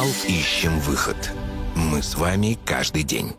«Ищем выход». Мы с вами каждый день.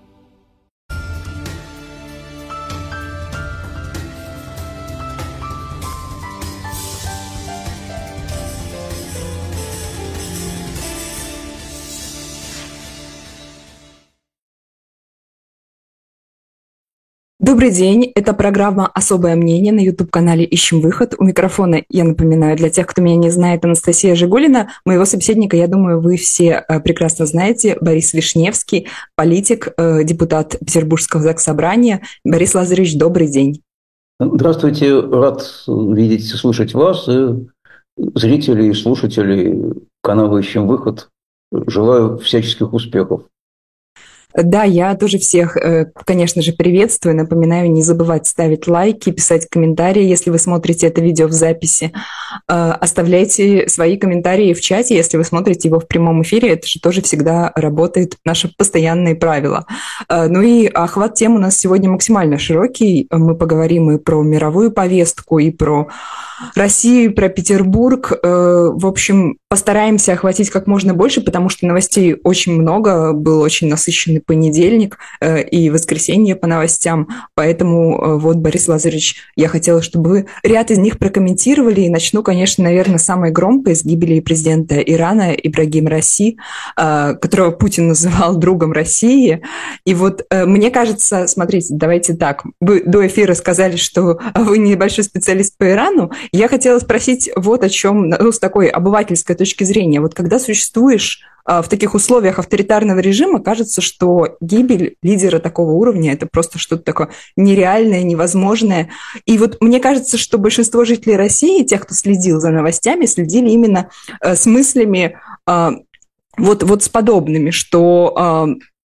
Добрый день, это программа «Особое мнение» на YouTube-канале «Ищем выход». У микрофона, я напоминаю, для тех, кто меня не знает, Анастасия Жигулина. Моего собеседника, я думаю, вы все прекрасно знаете, Борис Вишневский, политик, депутат Петербургского заксобрания. Борис Лазаревич, добрый день. Здравствуйте, рад видеть и слышать вас, и зрителей, и слушателей канала «Ищем выход». Желаю всяческих успехов. Да, я тоже всех, конечно же, приветствую. Напоминаю, не забывать ставить лайки, писать комментарии, если вы смотрите это видео в записи. Оставляйте свои комментарии в чате, если вы смотрите его в прямом эфире. Это же тоже всегда работает, наши постоянные правила. Ну и охват тем у нас сегодня максимально широкий. Мы поговорим и про мировую повестку, и про Россию, про Петербург. В общем, постараемся охватить как можно больше, потому что новостей очень много. Был очень насыщенный понедельник и воскресенье по новостям. Поэтому вот, Борис Лазаревич, я хотела, чтобы вы ряд из них прокомментировали. И начну, конечно, наверное, самой громкой с гибели президента Ирана Ибрагима Раиси, которого Путин называл другом России. И вот мне кажется, смотрите, давайте так. Вы до эфира сказали, что вы небольшой специалист по Ирану. Я хотела спросить вот о чем, ну, с такой обывательской точки зрения. Вот когда существуешь в таких условиях авторитарного режима, кажется, что гибель лидера такого уровня – это просто что-то такое нереальное, невозможное. И вот мне кажется, что большинство жителей России, тех, кто следил за новостями, следили именно с мыслями вот с подобными, что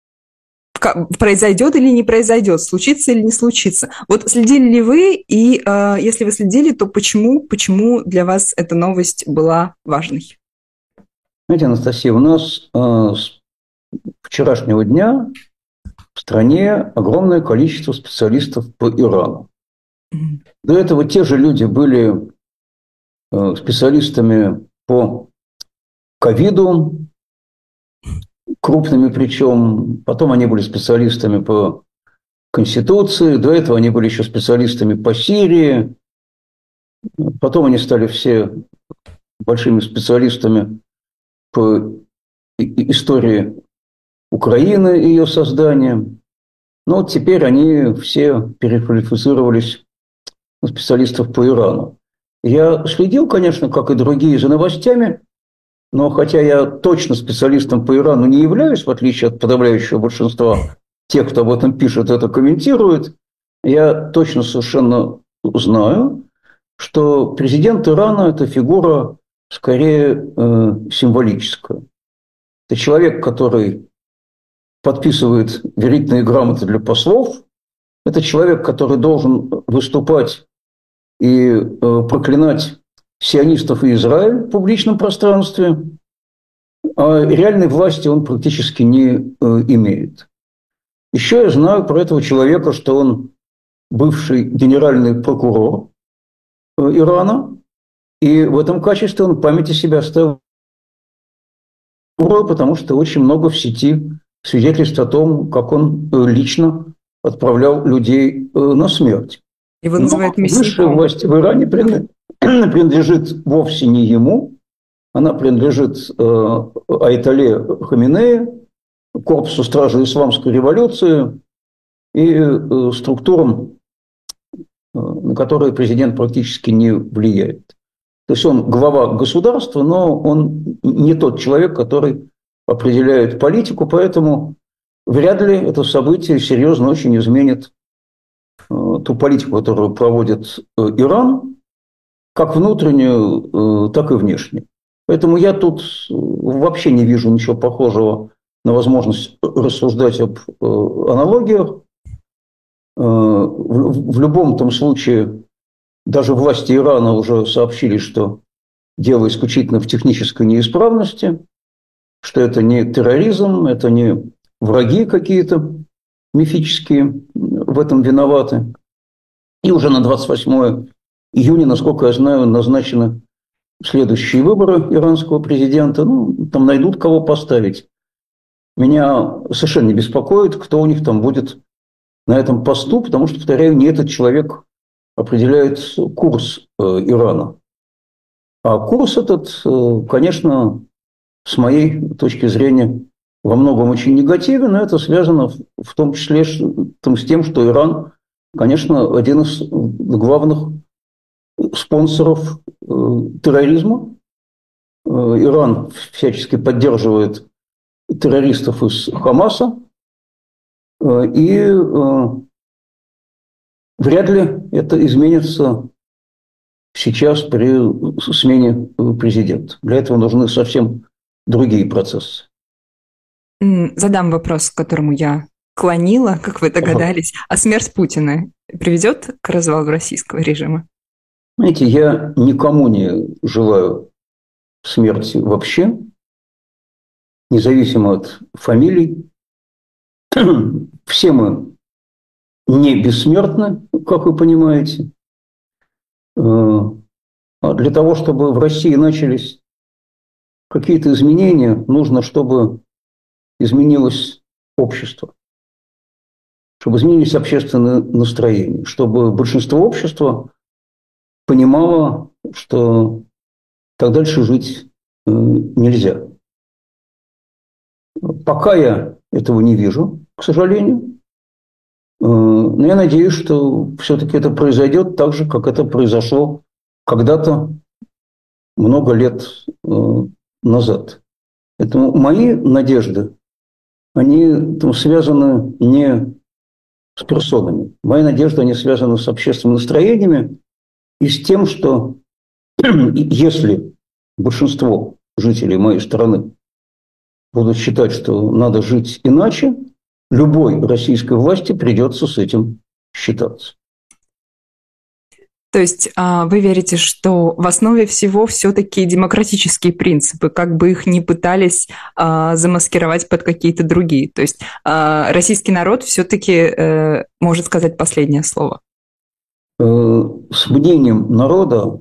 произойдет или не произойдет, случится или не случится. Вот следили ли вы, и если вы следили, то почему для вас эта новость была важной? Знаете, Анастасия, у нас с вчерашнего дня в стране огромное количество специалистов по Ирану. До этого те же люди были специалистами по ковиду, крупными причем. Потом они были специалистами по Конституции. До этого они были еще специалистами по Сирии. Потом они стали все большими специалистами по истории Украины и ее создания. Но вот теперь они все переквалифицировались на специалистов по Ирану. Я следил, конечно, как и другие, за новостями. Но хотя я точно специалистом по Ирану не являюсь, в отличие от подавляющего большинства тех, кто об этом пишет, это комментирует, я точно совершенно знаю, что президент Ирана – это фигура скорее символическая. Это человек, который подписывает верительные грамоты для послов, это человек, который должен выступать и проклинать сионистов и Израиль в публичном пространстве, а реальной власти он практически не имеет. Еще я знаю про этого человека, что он бывший генеральный прокурор Ирана, и в этом качестве он в памяти себя оставил, потому что очень много в сети свидетельств о том, как он лично отправлял людей на смерть. Его называют мясником. Высшая власть в Иране принадлежит вовсе не ему, она принадлежит Айтале Хаминеи, корпусу стражи исламской революции и структурам, на которые президент практически не влияет. То есть он глава государства, но он не тот человек, который определяет политику, поэтому вряд ли это событие серьезно очень изменит ту политику, которую проводит Иран, как внутреннюю, так и внешнюю. Поэтому я тут вообще не вижу ничего похожего на возможность рассуждать об аналогиях. В любом том случае, даже власти Ирана уже сообщили, что дело исключительно в технической неисправности, что это не терроризм, это не враги какие-то мифические в этом виноваты. И уже на 28 июня, насколько я знаю, назначено следующие выборы иранского президента, ну, там найдут кого поставить. Меня совершенно не беспокоит, кто у них там будет на этом посту, потому что, повторяю, не этот человек определяет курс Ирана. А курс этот, конечно, с моей точки зрения, во многом очень негативен, но это связано в том числе с тем, что Иран, конечно, один из главных спонсоров терроризма. Иран всячески поддерживает террористов из Хамаса, и вряд ли это изменится сейчас при смене президента. Для этого нужны совсем другие процессы. Задам вопрос, к которому я клонила, как вы догадались. А смерть Путина приведет к развалу российского режима? Знаете, я никому не желаю смерти вообще, независимо от фамилий. Все мы не бессмертны, как вы понимаете. А для того, чтобы в России начались какие-то изменения, нужно, чтобы изменилось общество, чтобы изменились общественные настроения, чтобы большинство общества понимало, что так дальше жить нельзя. Пока я этого не вижу, к сожалению, но я надеюсь, что все-таки это произойдет так же, как это произошло когда-то много лет назад. Поэтому мои надежды, они там связаны не с персонами. Мои надежды, они связаны с общественными настроениями и с тем, что если большинство жителей моей страны будут считать, что надо жить иначе, любой российской власти придется с этим считаться. То есть вы верите, что в основе всего все-таки демократические принципы, как бы их ни пытались замаскировать под какие-то другие. То есть российский народ все-таки может сказать последнее слово. С мнением народа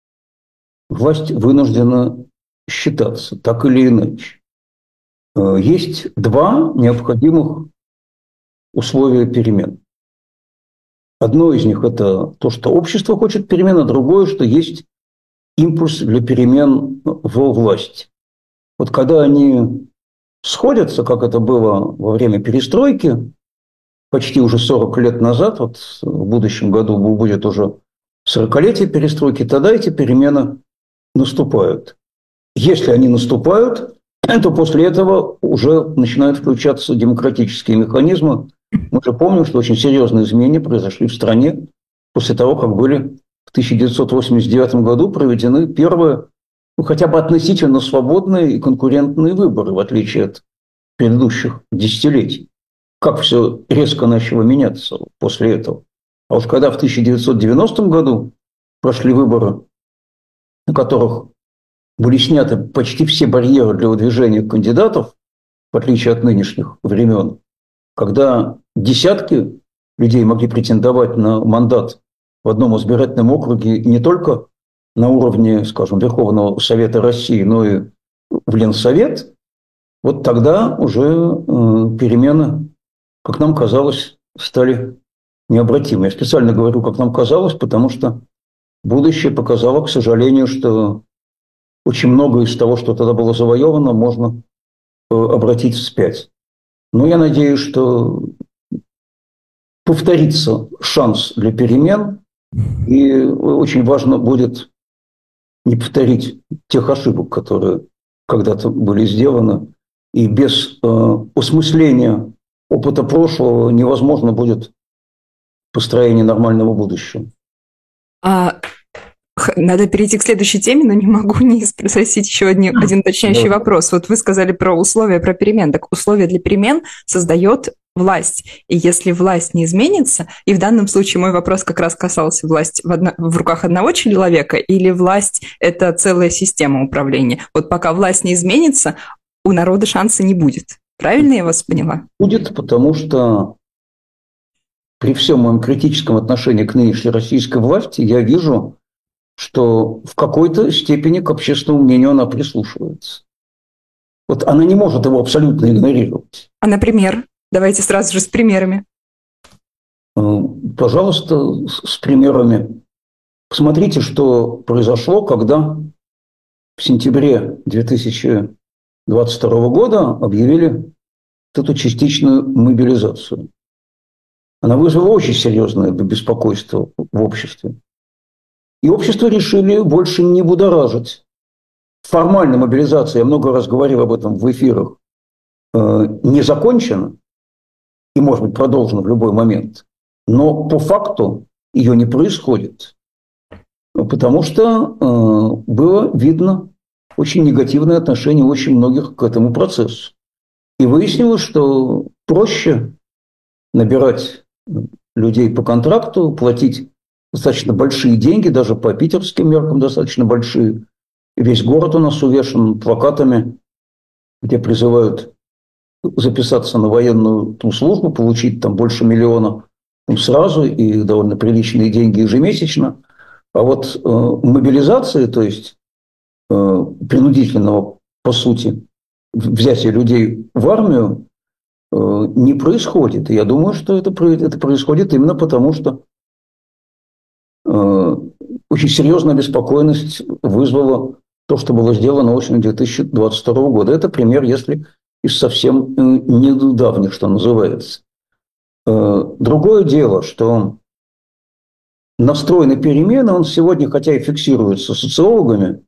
власть вынуждена считаться, так или иначе. Есть два необходимых условия перемен. Одно из них – это то, что общество хочет перемен, а другое, что есть импульс для перемен во власти. Вот когда они сходятся, как это было во время перестройки, почти уже 40 лет назад, вот в будущем году будет уже 40-летие перестройки, тогда эти перемены наступают. Если они наступают, то после этого уже начинают включаться демократические механизмы. Мы же помним, что очень серьезные изменения произошли в стране после того, как были в 1989 году проведены первые, хотя бы относительно свободные и конкурентные выборы, в отличие от предыдущих десятилетий. Как все резко начало меняться после этого. А уж когда в 1990 году прошли выборы, на которых были сняты почти все барьеры для выдвижения кандидатов, в отличие от нынешних времен, когда десятки людей могли претендовать на мандат в одном избирательном округе не только на уровне, скажем, Верховного Совета России, но и в Ленсовет, вот тогда уже перемены, как нам казалось, стали необратимы. Я специально говорю, как нам казалось, потому что будущее показало, к сожалению, что очень многое из того, что тогда было завоевано, можно обратить вспять. Но я надеюсь, что повторится шанс для перемен, и очень важно будет не повторить тех ошибок, которые когда-то были сделаны, и без осмысления опыта прошлого невозможно будет построение нормального будущего. Надо перейти к следующей теме, но не могу не спросить еще один уточняющий вопрос. Вот вы сказали про условия, про перемен. Так условия для перемен создает власть. И если власть не изменится, и в данном случае мой вопрос как раз касался власти в руках одного человека, или власть – это целая система управления. Вот пока власть не изменится, у народа шанса не будет. Правильно я вас поняла? Будет, потому что при всем моем критическом отношении к нынешней российской власти я вижу что в какой-то степени к общественному мнению она прислушивается. Вот она не может его абсолютно игнорировать. А, например? Давайте сразу же с примерами. Пожалуйста, с примерами. Посмотрите, что произошло, когда в сентябре 2022 года объявили эту частичную мобилизацию. Она вызвала очень серьезное беспокойство в обществе. И общество решили больше не будоражить. Формальная мобилизация, я много раз говорил об этом в эфирах, не закончена и, может быть, продолжена в любой момент. Но по факту ее не происходит. Потому что было видно очень негативное отношение очень многих к этому процессу. И выяснилось, что проще набирать людей по контракту, платить достаточно большие деньги, даже по питерским меркам достаточно большие. Весь город у нас увешан плакатами, где призывают записаться на военную службу, получить там больше миллиона сразу и довольно приличные деньги ежемесячно. А вот мобилизации, то есть принудительного, по сути, взятия людей в армию, не происходит. И я думаю, что это происходит именно потому, что очень серьезная обеспокоенность вызвала то, что было сделано осенью 2022 года. Это пример, если из совсем недавних, что называется. Другое дело, что настрой на перемены, он сегодня, хотя и фиксируется социологами,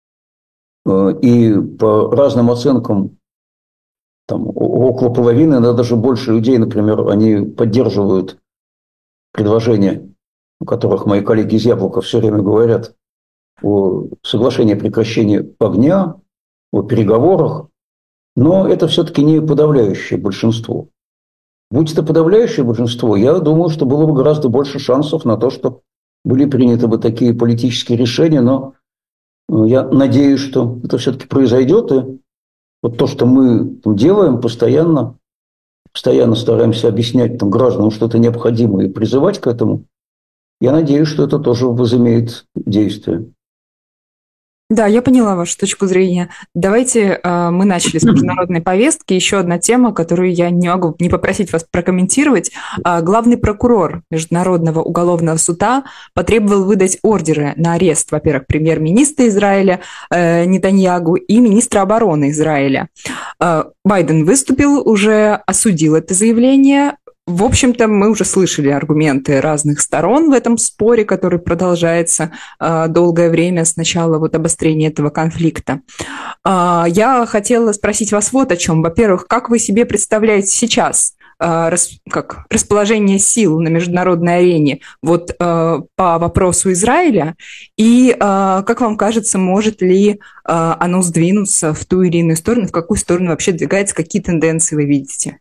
и по разным оценкам там, около половины, да, даже больше людей, например, они поддерживают предложения, о которых мои коллеги из Яблока все время говорят, о соглашении о прекращении огня, о переговорах, но это все-таки не подавляющее большинство. Будь это подавляющее большинство, я думаю, что было бы гораздо больше шансов на то, что были приняты бы такие политические решения, но я надеюсь, что это все-таки произойдет, и вот то, что мы делаем, постоянно стараемся объяснять гражданам, что это необходимо, и призывать к этому, я надеюсь, что это тоже возымеет действие. Да, я поняла вашу точку зрения. Давайте мы начали с международной повестки. Еще одна тема, которую я не могу не попросить вас прокомментировать. Главный прокурор Международного уголовного суда потребовал выдать ордеры на арест, во-первых, премьер-министра Израиля Нетаньягу и министра обороны Израиля. Байден выступил, уже осудил это заявление. В общем-то, мы уже слышали аргументы разных сторон в этом споре, который продолжается долгое время с начала вот обострения этого конфликта. Я хотела спросить вас вот о чем. Во-первых, как вы себе представляете сейчас расположение сил на международной арене вот по вопросу Израиля? И, как вам кажется, может ли оно сдвинуться в ту или иную сторону? В какую сторону вообще двигается? Какие тенденции вы видите?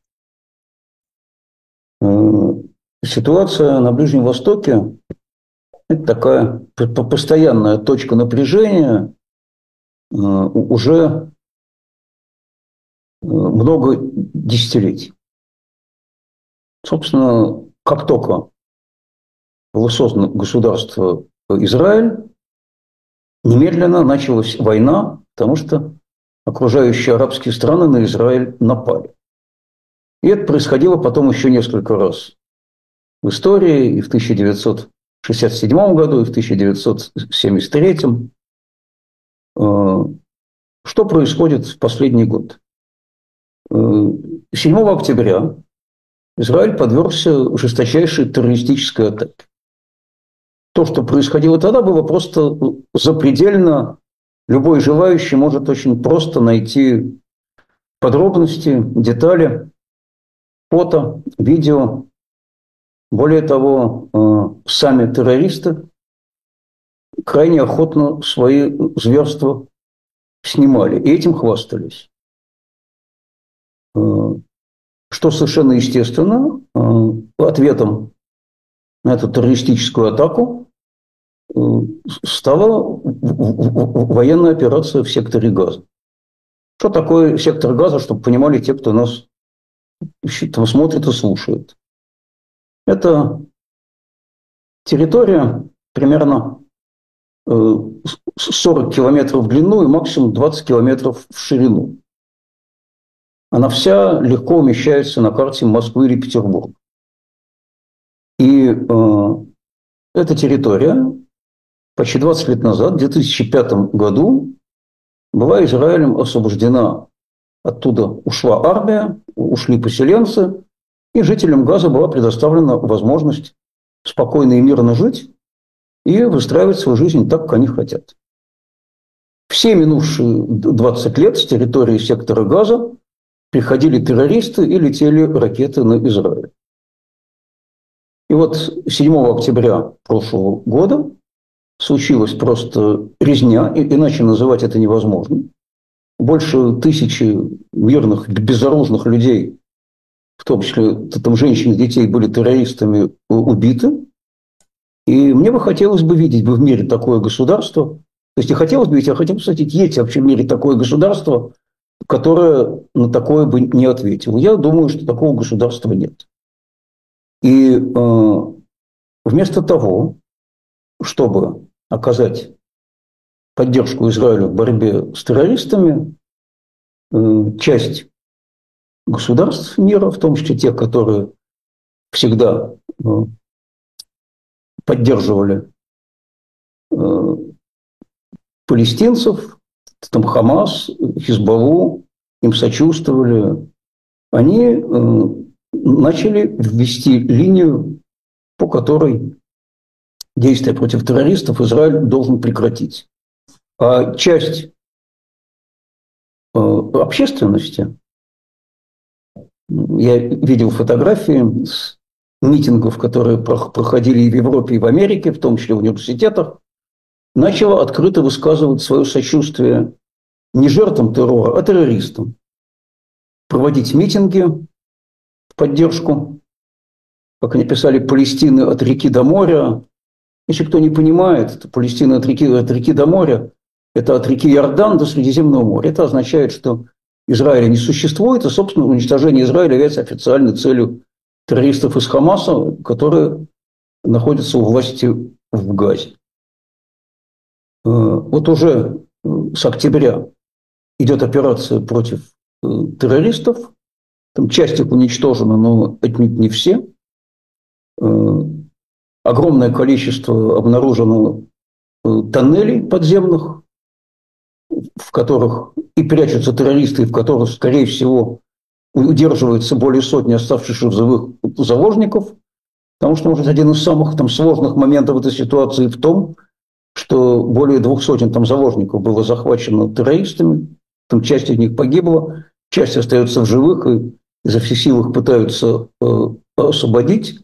Ситуация на Ближнем Востоке – это такая постоянная точка напряжения уже много десятилетий. Собственно, как только было создано государство Израиль, немедленно началась война, потому что окружающие арабские страны на Израиль напали. И это происходило потом еще несколько раз в истории, и в 1967 году, и в 1973. Что происходит в последний год? 7 октября Израиль подвергся жесточайшей террористической атаке. То, что происходило тогда, было просто запредельно. Любой желающий может очень просто найти подробности, детали, фото, видео. Более того, сами террористы крайне охотно свои зверства снимали и этим хвастались. Что совершенно естественно, ответом на эту террористическую атаку стала военная операция в секторе Газа. Что такое сектор Газа, чтобы понимали те, кто нас там смотрит и слушает? Это территория примерно 40 километров в длину и максимум 20 километров в ширину. Она вся легко умещается на карте Москвы или Петербурга. И эта территория почти 20 лет назад, в 2005 году, была Израилем освобождена. Оттуда ушла армия, ушли поселенцы, и жителям Газа была предоставлена возможность спокойно и мирно жить и выстраивать свою жизнь так, как они хотят. Все минувшие 20 лет с территории сектора Газа приходили террористы и летели ракеты на Израиль. И вот 7 октября прошлого года случилась просто резня, иначе называть это невозможно. Больше 1000 мирных, безоружных людей, в том числе там женщин и детей, были террористами убиты. И мне бы хотелось бы видеть в мире такое государство. То есть не хотелось бы видеть, а хотел бы, кстати, есть вообще в мире такое государство, которое на такое бы не ответило. Я думаю, что такого государства нет. И вместо того, чтобы оказать поддержку Израилю в борьбе с террористами, часть государств мира, в том числе тех, которые всегда поддерживали палестинцев, там Хамас, Хизбаллу, им сочувствовали, они начали ввести линию, по которой действия против террористов Израиль должен прекратить. А часть общественности, я видел фотографии с митингов, которые проходили и в Европе, и в Америке, в том числе в университетах, начала открыто высказывать свое сочувствие не жертвам террора, а террористам. Проводить митинги в поддержку, как они писали, Палестины от реки до моря. Если кто не понимает, Палестина от реки до моря – это от реки Иордан до Средиземного моря. Это означает, что Израиля не существует, и, собственно, уничтожение Израиля является официальной целью террористов из Хамаса, которые находятся у власти в Газе. Вот уже с октября идет операция против террористов. Там часть их уничтожена, но отнюдь не все. Огромное количество обнаружено тоннелей подземных, в которых и прячутся террористы, и в которых, скорее всего, удерживается более сотни оставшихся в живых заложников. Потому что, может, один из самых там сложных моментов этой ситуации в том, что более 200 там заложников было захвачено террористами, там часть из них погибла, часть остается в живых и изо всех сил их пытаются освободить.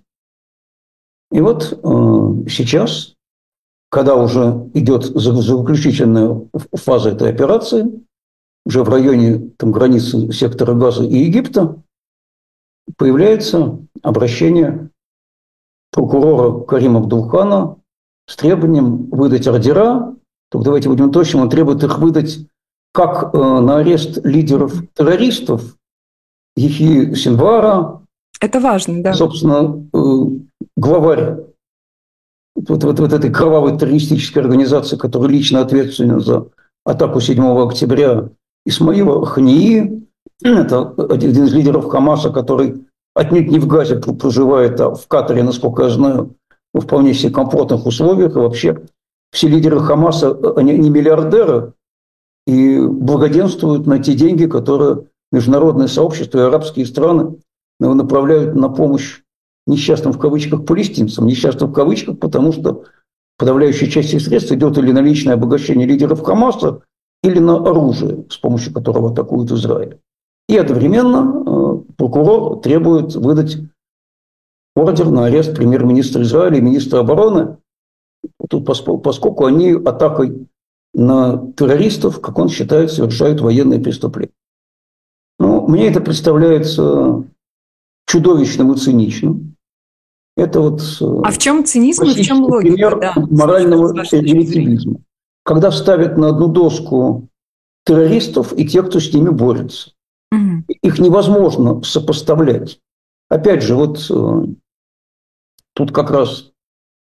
И вот сейчас, когда уже идет заключительная фаза этой операции, уже в районе там, границы сектора Газа и Египта, появляется обращение прокурора Карима Абдулхана с требованием выдать ордера. Только давайте будем точными, он требует их выдать как на арест лидеров террористов, Яхьи Синвара. Это важно, да. Собственно, главарь вот этой кровавой террористической организации, которая лично ответственна за атаку 7 октября, Исмаила Хании. Это один из лидеров Хамаса, который отнюдь не в Газе проживает, а в Катаре, насколько я знаю, в вполне себе комфортных условиях. И вообще все лидеры Хамаса, они не миллиардеры и благоденствуют на те деньги, которые международное сообщество и арабские страны направляют на помощь несчастным в кавычках палестинцам. Несчастным в кавычках, потому что подавляющая часть их средств идет или на личное обогащение лидеров Хамаса, или на оружие, с помощью которого атакуют Израиль. И одновременно прокурор требует выдать ордер на арест премьер-министра Израиля и министра обороны, тут, поскольку они атакой на террористов, как он считает, совершают военные преступления. Ну, мне это представляется чудовищным и циничным. Это вот а в чем цинизм и в чем логика? Пример морального релятивизма. Когда ставят на одну доску террористов и тех, кто с ними борется. Угу. Их невозможно сопоставлять. Опять же, вот тут как раз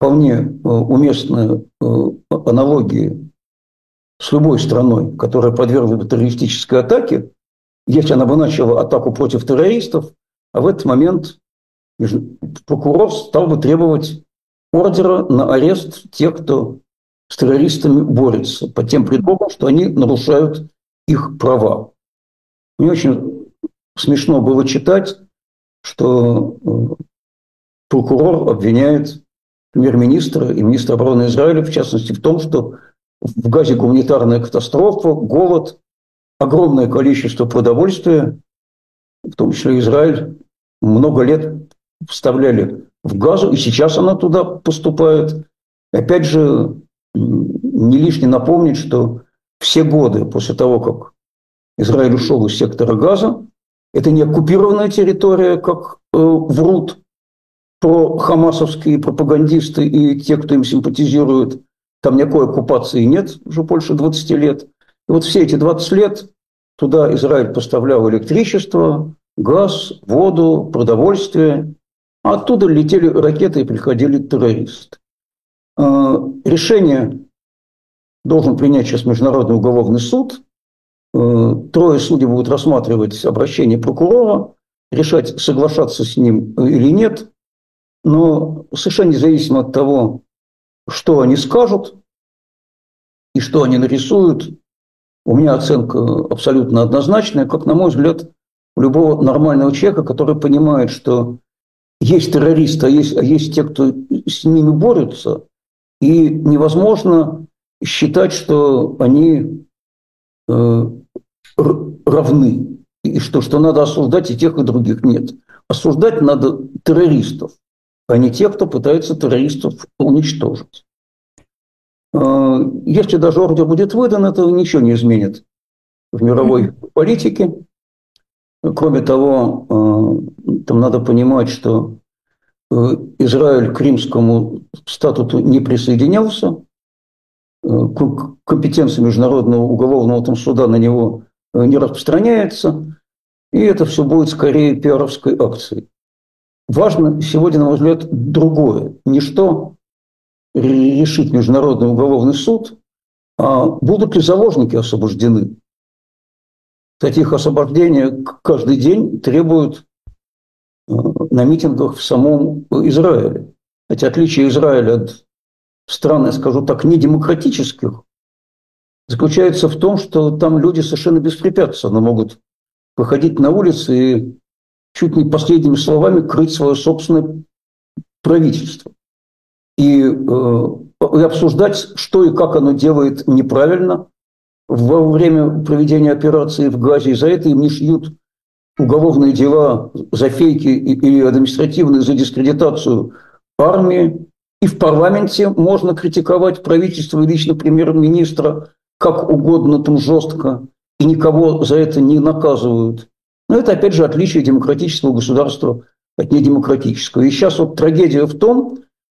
вполне уместная аналогия с любой страной, которая подвергнута террористической атаке, если она бы начала атаку против террористов, а в этот момент прокурор стал бы требовать ордера на арест тех, кто с террористами борется, под тем предлогом, что они нарушают их права. Мне очень смешно было читать, что прокурор обвиняет премьер-министра и министра обороны Израиля, в частности, в том, что в Газе гуманитарная катастрофа, голод, огромное количество продовольствия, в том числе Израиль, много лет вставляли в Газу, и сейчас она туда поступает. И опять же, не лишне напомнить, что все годы после того, как Израиль ушел из сектора Газа, это не оккупированная территория, как врут про хамасовские пропагандисты и те, кто им симпатизирует. Там никакой оккупации нет уже больше 20 лет. И вот все эти 20 лет туда Израиль поставлял электричество, газ, воду, продовольствие. А оттуда летели ракеты и приходили террористы. Решение должен принять сейчас Международный уголовный суд. 3 судей будут рассматривать обращение прокурора, решать, соглашаться с ним или нет. Но совершенно независимо от того, что они скажут и что они нарисуют, у меня оценка абсолютно однозначная, как, на мой взгляд, у любого нормального человека, который понимает, что есть террористы, а есть те, кто с ними борются, и невозможно считать, что они равны, и что надо осуждать и тех, и других. Нет. Осуждать надо террористов, а не тех, кто пытается террористов уничтожить. Если даже ордер будет выдан, это ничего не изменит в мировой политике. Кроме того, там надо понимать, что Израиль к Римскому статуту не присоединялся, компетенция Международного уголовного суда на него не распространяется, и это все будет скорее пиаровской акцией. Важно сегодня, на мой взгляд, другое. Не что решит Международный уголовный суд, а будут ли заложники освобождены. Таких освобождения каждый день требуют на митингах в самом Израиле. Хотя отличие Израиля от стран, я скажу так, недемократических, заключается в том, что там люди совершенно беспрепятственно могут выходить на улицы и чуть не последними словами крыть свое собственное правительство. И обсуждать, что и как оно делает неправильно во время проведения операции в Газе. И за это им не шьют уголовные дела за фейки и административные за дискредитацию армии. И в парламенте можно критиковать правительство и лично премьер-министра как угодно, там жестко, и никого за это не наказывают. Но это, опять же, отличие демократического государства от недемократического. И сейчас вот трагедия в том,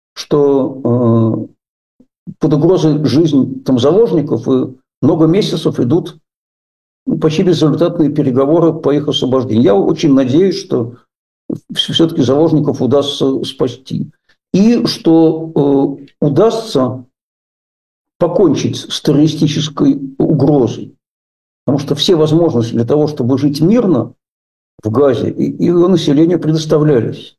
что под угрозой жизни там заложников и много месяцев идут почти безрезультатные переговоры по их освобождению. Я очень надеюсь, что все-таки заложников удастся спасти. И что удастся покончить с террористической угрозой. Потому что все возможности для того, чтобы жить мирно в Газе, и его населению предоставлялись.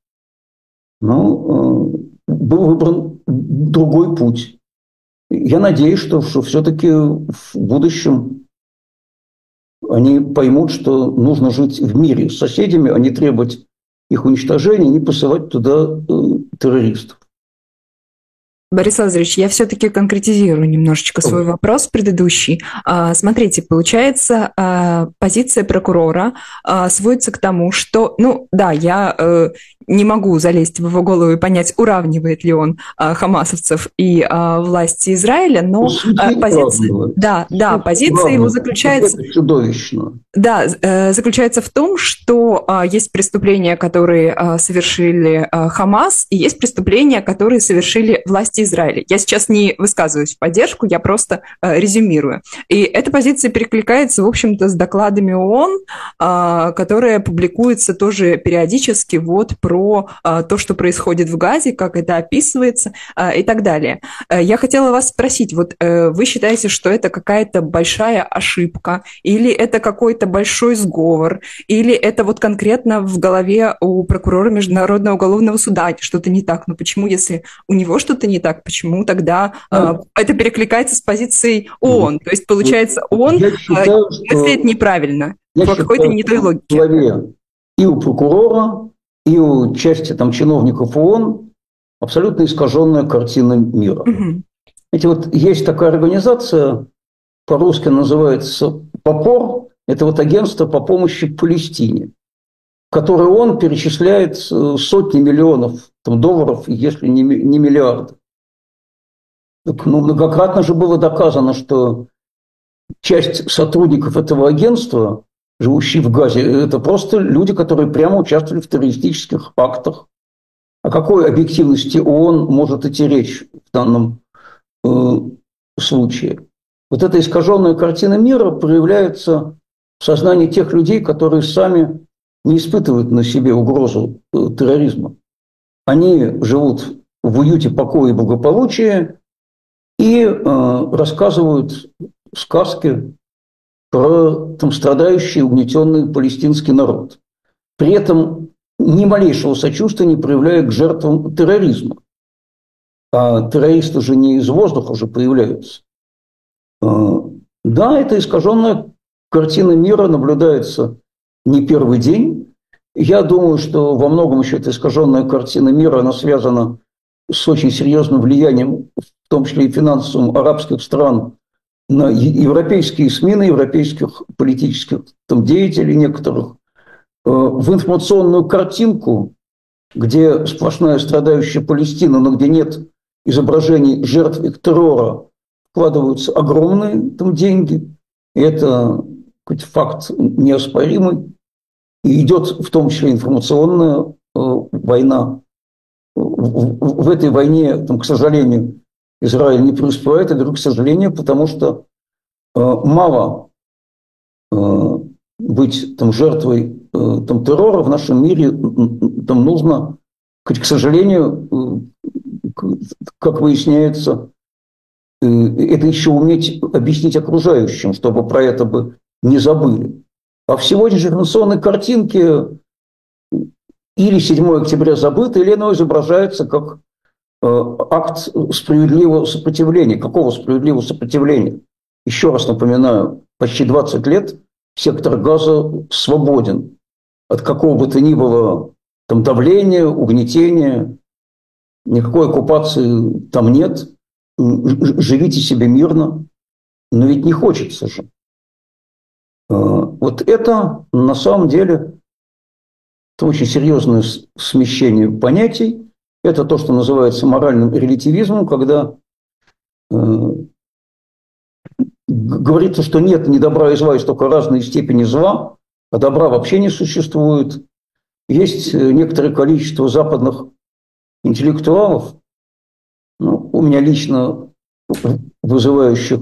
Но был выбран другой путь. Я надеюсь, что все-таки в будущем они поймут, что нужно жить в мире с соседями, а не требовать их уничтожения, не посылать туда террористов. Борис Лазаревич, я все-таки конкретизирую немножечко свой вопрос предыдущий. Смотрите, получается, позиция прокурора сводится к тому, что, я не могу залезть в его голову и понять, уравнивает ли он хамасовцев и власти Израиля, но позиция его заключается... Это чудовищно. Да, заключается в том, что есть преступления, которые совершили Хамас, и есть преступления, которые совершили власти Израиля. Я сейчас не высказываюсь в поддержку, я просто резюмирую. И эта позиция перекликается, в общем-то, с докладами ООН, которые публикуются тоже периодически про про то, что происходит в Газе, как это описывается и так далее. Я хотела вас спросить, вот вы считаете, что это какая-то большая ошибка, или это какой-то большой сговор, или это вот конкретно в голове у прокурора Международного уголовного суда что-то не так? Но почему, если у него что-то не так, почему тогда это перекликается с позицией ООН? То есть, получается, ООН мыслит неправильно, по какой-то не той логике. И у прокурора, и у части там чиновников ООН абсолютно искаженная картина мира. Знаете, вот есть такая организация, по-русски называется ПОПОР, это вот агентство по помощи Палестине, в которое он перечисляет сотни миллионов там, долларов, если не миллиардов. Так, многократно же было доказано, что часть сотрудников этого агентства, живущие в Газе, это просто люди, которые прямо участвовали в террористических актах. О какой объективности ООН может идти речь в данном случае? Вот эта искаженная картина мира проявляется в сознании тех людей, которые сами не испытывают на себе угрозу терроризма. Они живут в уюте, покое и благополучии и рассказывают сказки про там, страдающий, угнетенный палестинский народ. При этом ни малейшего сочувствия не проявляя к жертвам терроризма. А террористы же не из воздуха уже появляются. Да, эта искаженная картина мира наблюдается не первый день. Я думаю, что во многом еще эта искаженная картина мира, она связана с очень серьезным влиянием, в том числе и финансовым, арабских стран на европейские СМИ, на европейских политических там, деятелей некоторых, в информационную картинку, где сплошная страдающая Палестина, но где нет изображений жертв их террора, вкладываются огромные там, деньги. И это факт неоспоримый. И идет в том числе информационная война. В этой войне, там, к сожалению, Израиль не преуспевает, я говорю, к сожалению, потому что мало быть там, жертвой там, террора в нашем мире, там нужно, к сожалению, как выясняется, это еще уметь объяснить окружающим, чтобы про это бы не забыли. А в сегодняшней информационной картинке или 7 октября забыто, или оно изображается как акт справедливого сопротивления. Какого справедливого сопротивления? Еще раз напоминаю, почти 20 лет сектор Газа свободен от какого бы то ни было там, давления, угнетения. Никакой оккупации там нет. Живите себе мирно. Но ведь не хочется же. Вот это на самом деле это очень серьезное смещение понятий. Это то, что называется моральным релятивизмом, когда говорится, что нет ни добра и зла, есть только разные степени зла, а добра вообще не существует. Есть некоторое количество западных интеллектуалов, ну, у меня лично вызывающих,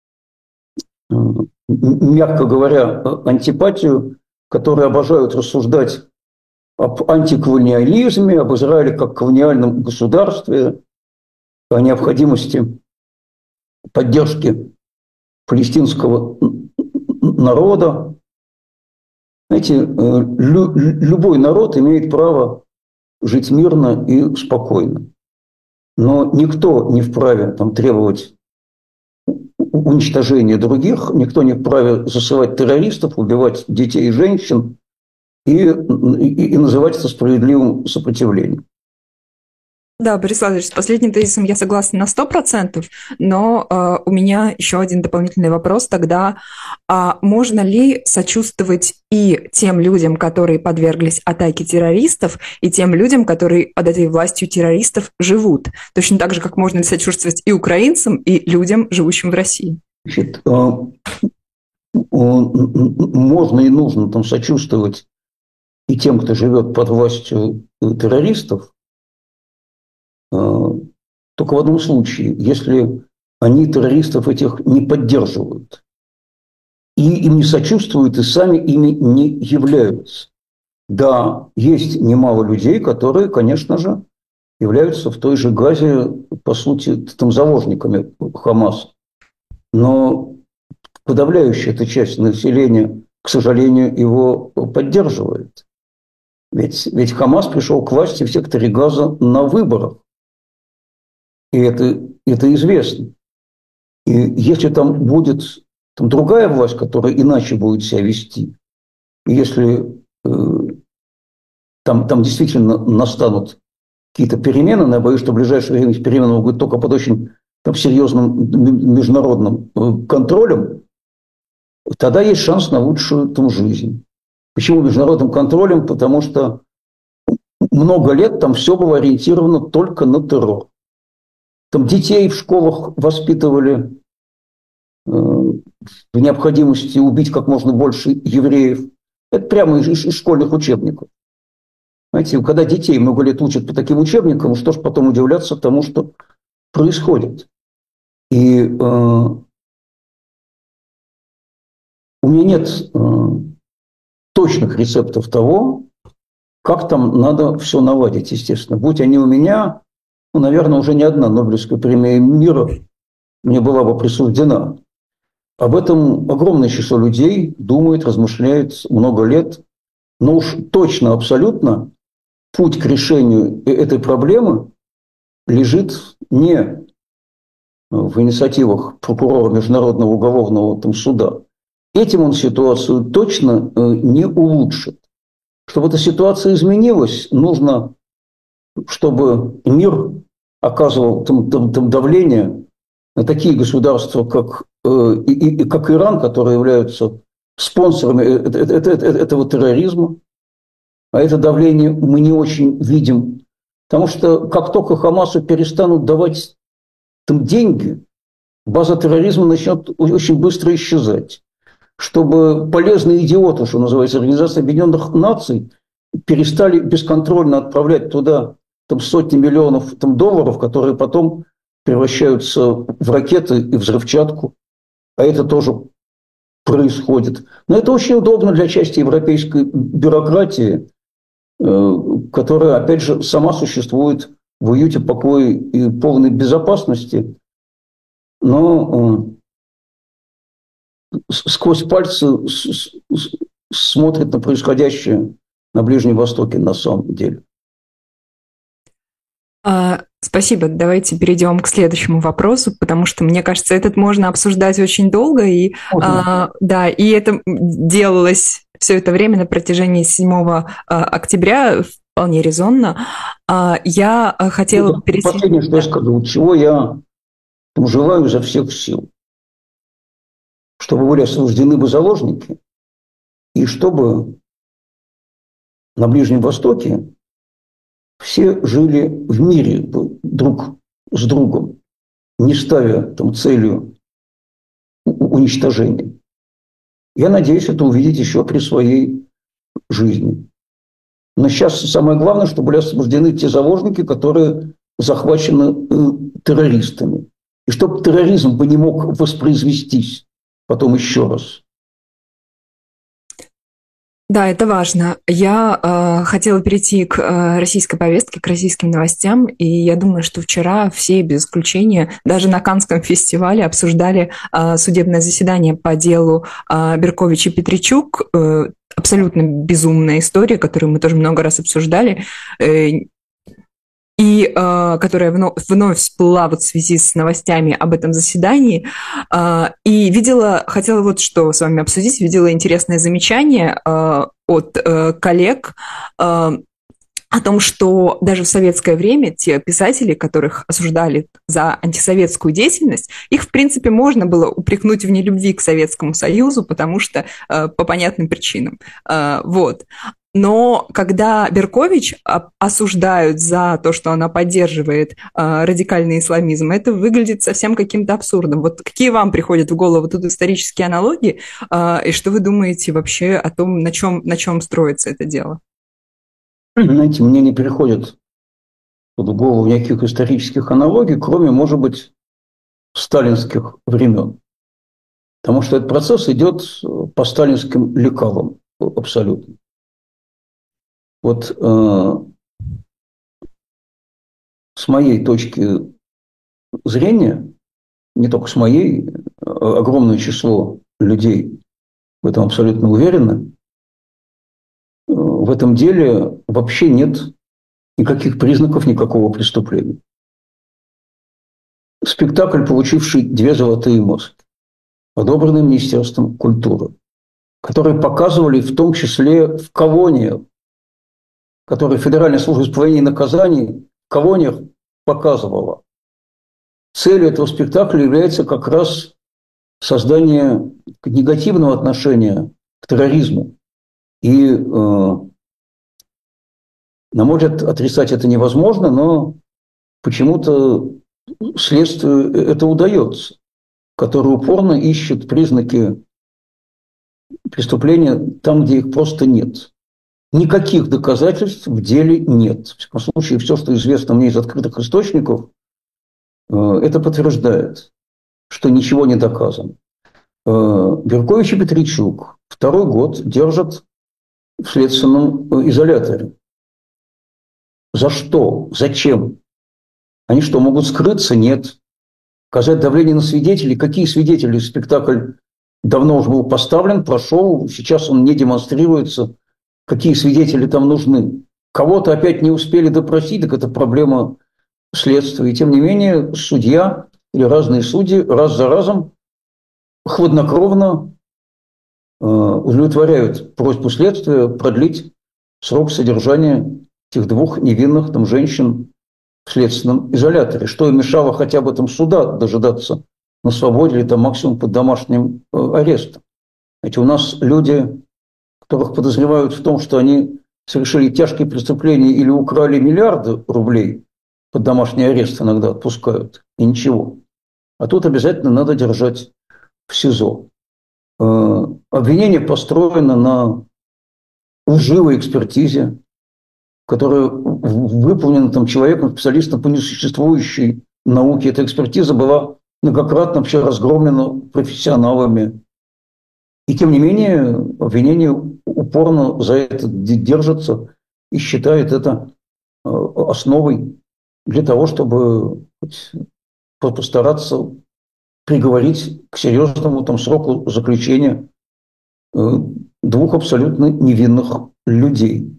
мягко говоря, антипатию, которые обожают рассуждать об антиколониализме, об Израиле как колониальном государстве, о необходимости поддержки палестинского народа. Знаете, любой народ имеет право жить мирно и спокойно. Но никто не вправе там, требовать уничтожения других, никто не вправе засылать террористов, убивать детей и женщин и называть это справедливым сопротивлением. Да, Борис Владимирович, с последним тезисом я согласна на 100%, но у меня еще один дополнительный вопрос тогда. Можно ли сочувствовать и тем людям, которые подверглись атаке террористов, и тем людям, которые под этой властью террористов живут? Точно так же, как можно ли сочувствовать и украинцам, и людям, живущим в России? Значит, можно и нужно там сочувствовать и тем, кто живет под властью террористов, только в одном случае, если они террористов этих не поддерживают, и им не сочувствуют, и сами ими не являются. Да, есть немало людей, которые, конечно же, являются в той же Газе, по сути, там, заложниками Хамаса. Но подавляющая эта часть населения, к сожалению, его поддерживает. Ведь Хамас пришел к власти в секторе Газа на выборах. И это известно. И если там будет там другая власть, которая иначе будет себя вести, и если там действительно настанут какие-то перемены, но я боюсь, что в ближайшее время эти перемены могут быть только под очень там, серьезным международным контролем, тогда есть шанс на лучшую там, жизнь. Почему международным контролем? Потому что много лет там все было ориентировано только на террор. Там детей в школах воспитывали в необходимости убить как можно больше евреев. Это прямо из школьных учебников. Знаете, когда детей много лет учат по таким учебникам, что ж потом удивляться тому, что происходит. И у меня нет точных рецептов того, как там надо все наладить, естественно. Будь они у меня, ну, наверное, уже ни одна Нобелевская премия мира мне была бы присуждена. Об этом огромное число людей думает, размышляет много лет. Но уж точно, абсолютно путь к решению этой проблемы лежит не в инициативах прокурора Международного уголовного там, суда. Этим он ситуацию точно не улучшит. Чтобы эта ситуация изменилась, нужно, чтобы мир оказывал там давление на такие государства, как Иран, которые являются спонсорами этого терроризма. А это давление мы не очень видим. Потому что как только Хамасу перестанут давать там деньги, база терроризма начнет очень быстро исчезать. Чтобы полезные идиоты, что называется, Организация Объединенных Наций, перестали бесконтрольно отправлять туда там, сотни миллионов там, долларов, которые потом превращаются в ракеты и взрывчатку. А это тоже происходит. Но это очень удобно для части европейской бюрократии, которая, опять же, сама существует в уюте, покое и полной безопасности, но сквозь пальцы смотрит на происходящее на Ближнем Востоке на самом деле. Спасибо. Давайте перейдем к следующему вопросу, потому что, мне кажется, этот можно обсуждать очень долго. И, да, и это делалось все это время на протяжении 7 октября вполне резонно. Я хотела перейти... Последнее, что я скажу, чего я желаю изо всех сил. Чтобы были освобождены бы заложники, и чтобы на Ближнем Востоке все жили в мире друг с другом, не ставя там целью уничтожения. Я надеюсь это увидеть еще при своей жизни. Но сейчас самое главное, чтобы были освобождены те заложники, которые захвачены террористами. И чтобы терроризм бы не мог воспроизвестись потом еще раз. Да, это важно. Я хотела перейти к российской повестке, к российским новостям, и я думаю, что вчера все, без исключения, даже на Каннском фестивале обсуждали судебное заседание по делу Беркович и Петричук. Абсолютно безумная история, которую мы тоже много раз обсуждали, и которая вновь всплыла вот в связи с новостями об этом заседании. И хотела вот что с вами обсудить, видела интересное замечание от коллег о том, что даже в советское время те писатели, которых осуждали за антисоветскую деятельность, их, в принципе, можно было упрекнуть в нелюбви к Советскому Союзу, потому что по понятным причинам. Вот. Но когда Беркович осуждают за то, что она поддерживает радикальный исламизм, это выглядит совсем каким-то абсурдом. Вот какие вам приходят в голову тут исторические аналогии, и что вы думаете вообще о том, на чем строится это дело? Знаете, мне не приходит в голову никаких исторических аналогий, кроме, может быть, сталинских времен. Потому что этот процесс идет по сталинским лекалам абсолютно. Вот с моей точки зрения, не только с моей, огромное число людей в этом абсолютно уверены, в этом деле вообще нет никаких признаков никакого преступления. Спектакль, получивший 2 золотые маски, одобренный Министерством культуры, которые показывали в том числе в колониях, которые Федеральная служба исполнения наказаний в колониях показывала. Целью этого спектакля является как раз создание негативного отношения к терроризму. И, на мой взгляд, отрицать это невозможно, но почему-то следствию это удается, которое упорно ищет признаки преступления там, где их просто нет. Никаких доказательств в деле нет. В всяком случае, все, что известно мне из открытых источников, это подтверждает, что ничего не доказано. Беркович и Петричук 2-й год держат в следственном изоляторе. За что? Зачем? Они что, могут скрыться? Нет. Оказать давление на свидетелей? Какие свидетели? Спектакль давно уже был поставлен, прошел, сейчас он не демонстрируется. Какие свидетели там нужны? Кого-то опять не успели допросить, так это проблема следствия. И тем не менее, судья или разные судьи раз за разом хладнокровно удовлетворяют просьбу следствия продлить срок содержания этих 2 невинных там женщин в следственном изоляторе. Что им мешало хотя бы там суда дожидаться на свободе или там максимум под домашним арестом? Ведь у нас люди, которых подозревают в том, что они совершили тяжкие преступления или украли миллиарды рублей, под домашний арест иногда отпускают, и ничего. А тут обязательно надо держать в СИЗО. Обвинение построено на лживой экспертизе, которая выполнена там человеком, специалистом по несуществующей науке. Эта экспертиза была многократно вообще разгромлена профессионалами. И тем не менее обвинение упорно за это держится и считает это основой для того, чтобы постараться приговорить к серьезному там сроку заключения 2 абсолютно невинных людей.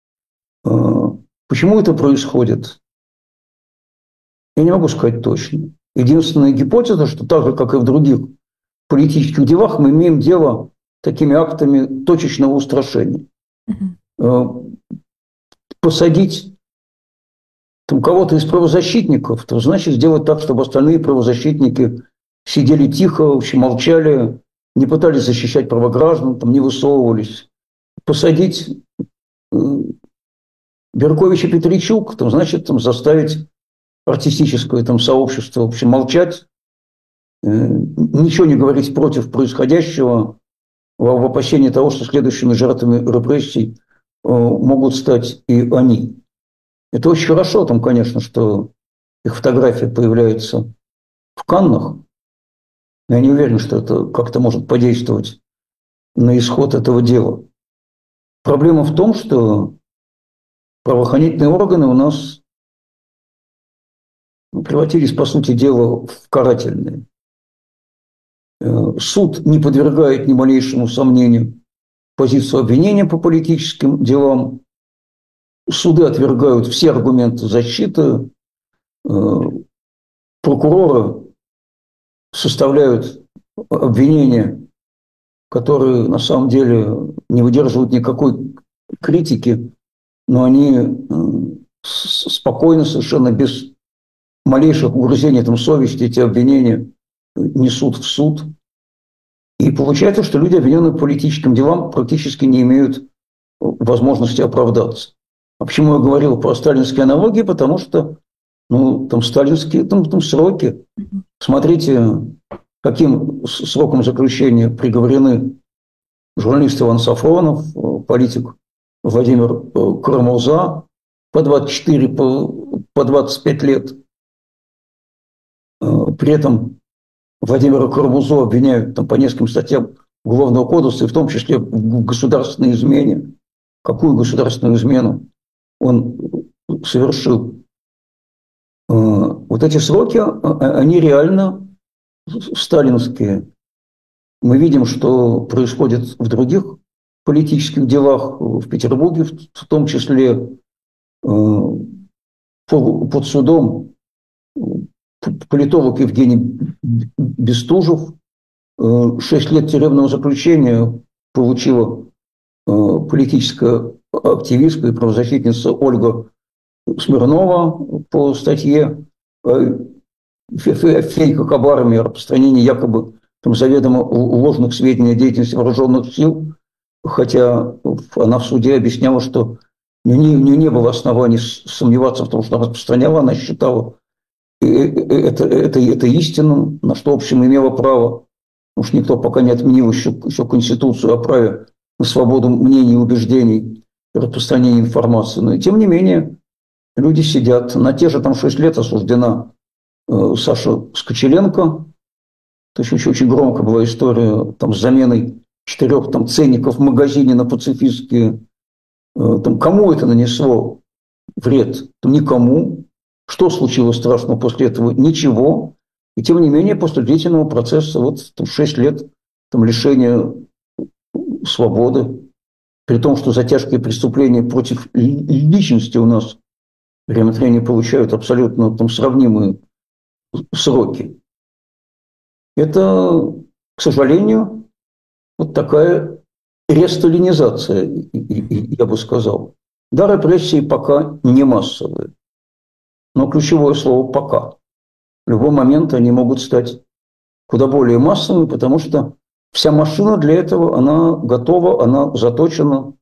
Почему это происходит? Я не могу сказать точно. Единственная гипотеза, что так же, как и в других политических делах, мы имеем дело с такими актами точечного устрашения. Посадить там кого-то из правозащитников, то значит сделать так, чтобы остальные правозащитники сидели тихо, вообще молчали, не пытались защищать права граждан, там, не высовывались. Посадить Беркович и Петричук, там, значит там, заставить артистическое там, сообщество вообще молчать, ничего не говорить против происходящего, в опасении того, что следующими жертвами репрессий могут стать и они. Это очень хорошо, там, конечно, что их фотография появляется в Каннах, но я не уверен, что это как-то может подействовать на исход этого дела. Проблема в том, что правоохранительные органы у нас превратились, по сути дела, в карательные. Суд не подвергает ни малейшему сомнению позицию обвинения по политическим делам. Суды отвергают все аргументы защиты. Прокуроры составляют обвинения, которые на самом деле не выдерживают никакой критики, но они спокойно, совершенно без малейших угрызений там, совести эти обвинения несут в суд. И получается, что люди, обвиненные политическим делам, практически не имеют возможности оправдаться. А почему я говорил про сталинские аналогии? Потому что там сталинские там сроки. Смотрите, каким сроком заключения приговорены журналист Иван Сафронов, политик Владимир Карамурза по 24, по 25 лет. При этом Владимира Карамурзу обвиняют там, по нескольким статьям Уголовного кодекса, и в том числе в государственной измене. какую государственную измену он совершил. Вот эти сроки, они реально сталинские. Мы видим, что происходит в других политических делах в Петербурге, в том числе под судом политолог Евгений Бестужев 6 лет тюремного заключения получила политическая активистка и правозащитница Ольга Смирнова по статье о фейках об армии, о распространении якобы там, заведомо ложных сведений о деятельности вооруженных сил, хотя она в суде объясняла, что у нее не было оснований сомневаться в том, что она распространяла, она считала это истинным, на что, в общем, имела право, потому что никто пока не отменил еще Конституцию о праве на свободу мнений и убеждений и распространения информации. Но, тем не менее, люди сидят. На те же там 6 лет осуждена Саша Скочеленко. То есть очень громко была история там, с заменой 4 там, ценников в магазине на пацифистские. Там, кому это нанесло вред? Там, никому. Что случилось страшного после этого? Ничего. И тем не менее, после длительного процесса, вот там, 6 лет там, лишения свободы, при том, что за тяжкие преступления против личности у нас время от времени получают абсолютно там, сравнимые сроки. Это, к сожалению, вот такая ресталинизация, я бы сказал. Да, репрессии пока не массовые, но ключевое слово «пока». В любой момент они могут стать куда более массовыми, потому что вся машина для этого, она готова, она заточена.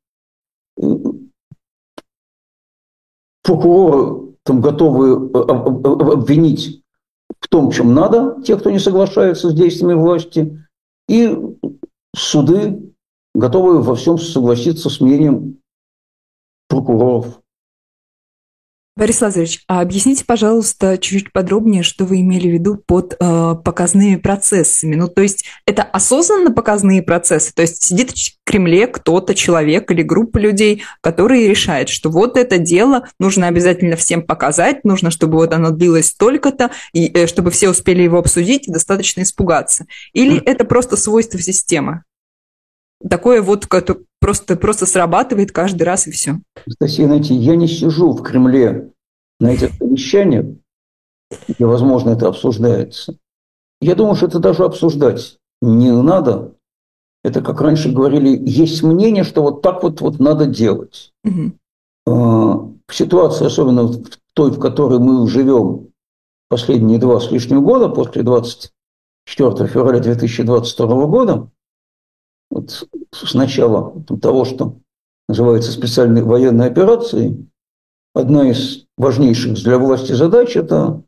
Прокуроры там готовы обвинить в том, чем надо, тех, кто не соглашается с действиями власти, и суды готовы во всем согласиться с мнением прокуроров. Борис Лазаревич, а объясните, пожалуйста, чуть-чуть подробнее, что вы имели в виду под показными процессами. Ну, то есть это осознанно показные процессы? То есть сидит в Кремле кто-то, человек или группа людей, которые решают, что вот это дело нужно обязательно всем показать, нужно, чтобы вот оно длилось столько-то, и чтобы все успели его обсудить и достаточно испугаться. Или это просто свойство системы? Такое вот просто срабатывает каждый раз и все. Анастасия, знаете, я не сижу в Кремле на этих совещаниях, где, возможно, это обсуждается. Я думаю, что это даже обсуждать не надо. Это, как раньше говорили, есть мнение, что вот так вот надо делать. Угу. В ситуации, особенно в той, в которой мы живем последние 2 с лишним года, после 24 февраля 2022 года, вот с начала того, что называется специальной военной операцией, одна из важнейших для власти задач – это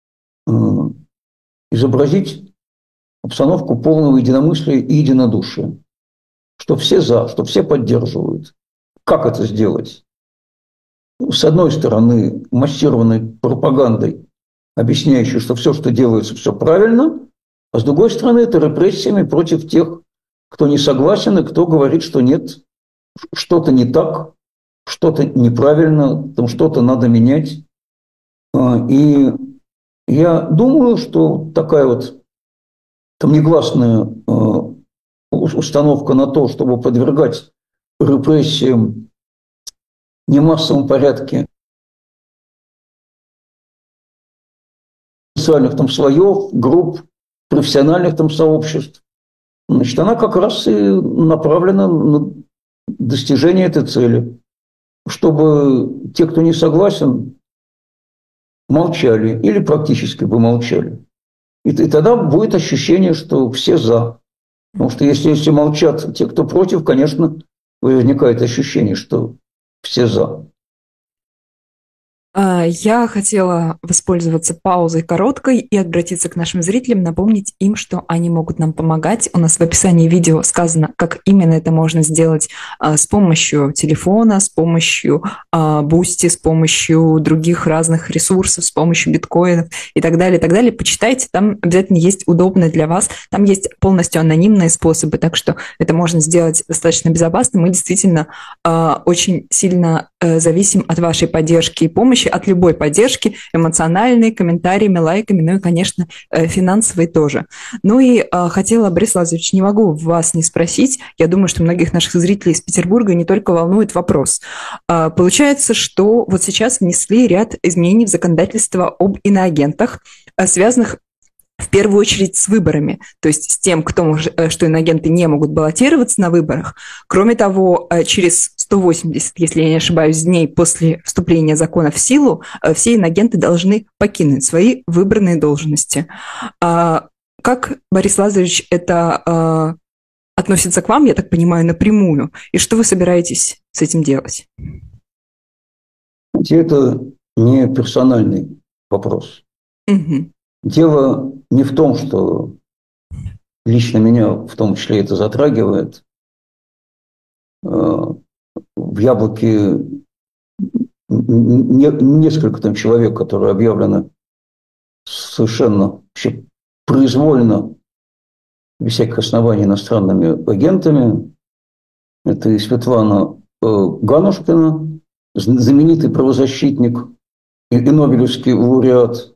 изобразить обстановку полного единомыслия и единодушия, что все за, что все поддерживают. Как это сделать? С одной стороны, массированной пропагандой, объясняющей, что все, что делается, все правильно, а с другой стороны, это репрессиями против тех, кто не согласен и кто говорит, что нет, что-то не так, что-то неправильно, там что-то надо менять. И я думаю, что такая вот там негласная установка на то, чтобы подвергать репрессиям в немассовом порядке социальных там слоев, групп, профессиональных там сообществ, значит, она как раз и направлена на достижение этой цели, чтобы те, кто не согласен, молчали или практически бы молчали. И тогда будет ощущение, что все за. Потому что если молчат те, кто против, конечно, возникает ощущение, что все за. Я хотела воспользоваться паузой короткой и обратиться к нашим зрителям, напомнить им, что они могут нам помогать. У нас в описании видео сказано, как именно это можно сделать с помощью телефона, с помощью Boosty, с помощью других разных ресурсов, с помощью биткоинов и так далее, и так далее. Почитайте, там обязательно есть удобно для вас. Там есть полностью анонимные способы, так что это можно сделать достаточно безопасно. Мы действительно очень сильно зависим от вашей поддержки и помощи, от любой поддержки, эмоциональной, комментариями, лайками, ну и, конечно, финансовой тоже. Ну и хотела, Борис Лазаревич, не могу вас не спросить, я думаю, что многих наших зрителей из Петербурга не только волнует вопрос. Получается, что вот сейчас внесли ряд изменений в законодательство об иноагентах, связанных в первую очередь с выборами, то есть с тем, что иноагенты не могут баллотироваться на выборах. Кроме того, через 180, если я не ошибаюсь, дней после вступления закона в силу, все иноагенты должны покинуть свои выбранные должности. Как, Борис Лазаревич, это относится к вам, я так понимаю, напрямую? И что вы собираетесь с этим делать? Это не персональный вопрос. Угу. Дело не в том, что лично меня в том числе это затрагивает. В «Яблоке» несколько там человек, которые объявлены совершенно вообще произвольно, без всяких оснований, иностранными агентами. Это и Светлана Ганушкина, знаменитый правозащитник и Нобелевский лауреат.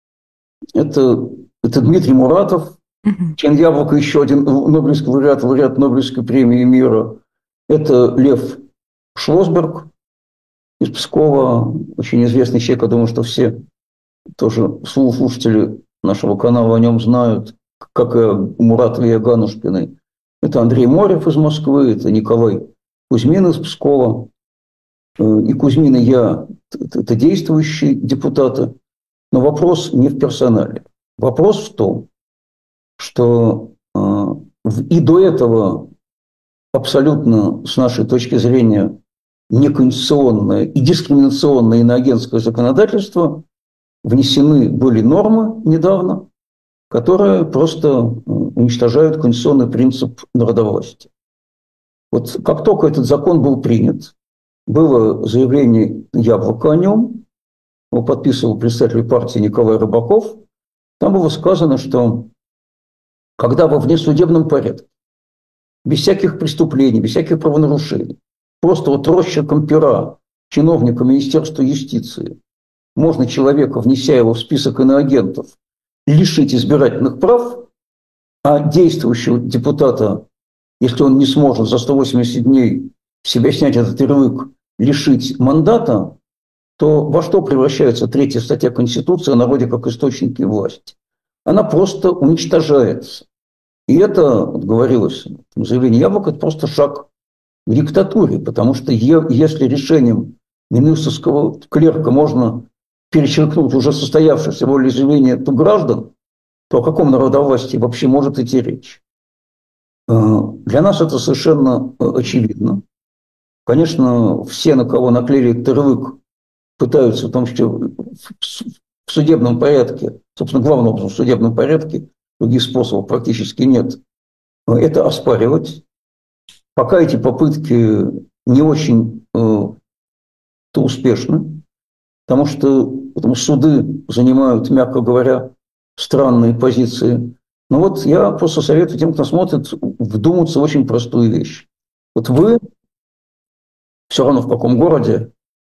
Это Дмитрий Муратов, член «Яблока», еще один Нобелевский лауреат, лауреат Нобелевской премии мира. Это Лев Шлосберг из Пскова, очень известный человек. Я думаю, что все тоже слушатели нашего канала о нем знают, как и о Муратове и о Ганушкиной. Это Андрей Морев из Москвы, это Николай Кузьмин из Пскова. И Кузьмин, и я – это действующие депутаты. Но вопрос не в персонале. Вопрос в том, что и до этого абсолютно, с нашей точки зрения, неконституционное и дискриминационное иноагентское законодательство внесены были нормы недавно, которые просто уничтожают конституционный принцип народовластия. Вот как только этот закон был принят, было заявление «Яблока» о нем, его подписывал представитель партии Николай Рыбаков. Там было сказано, что когда во внесудебном порядке, без всяких преступлений, без всяких правонарушений, просто вот росчерком пера чиновника Министерства юстиции можно человека, внеся его в список иноагентов, лишить избирательных прав, а действующего депутата, если он не сможет за 180 дней с себя снять этот ярлык, лишить мандата, то во что превращается 3-я статья Конституции о народе как источнике власти? Она просто уничтожается. И это, вот говорилось в заявлении «Яблоко», это просто шаг к диктатуре, потому что если решением минусовского клерка можно перечеркнуть уже состоявшееся волеизъявление граждан, то о каком народовластии вообще может идти речь? Для нас это совершенно очевидно. Конечно, все, на кого наклеили ярлык, пытаются, в том числе в судебном порядке, собственно, главным образом в судебном порядке, других способов практически нет, это оспаривать. Пока эти попытки не очень успешны, потому что суды занимают, мягко говоря, странные позиции. Но вот я просто советую тем, кто смотрит, вдуматься в очень простую вещь. Вот вы, все равно в каком городе,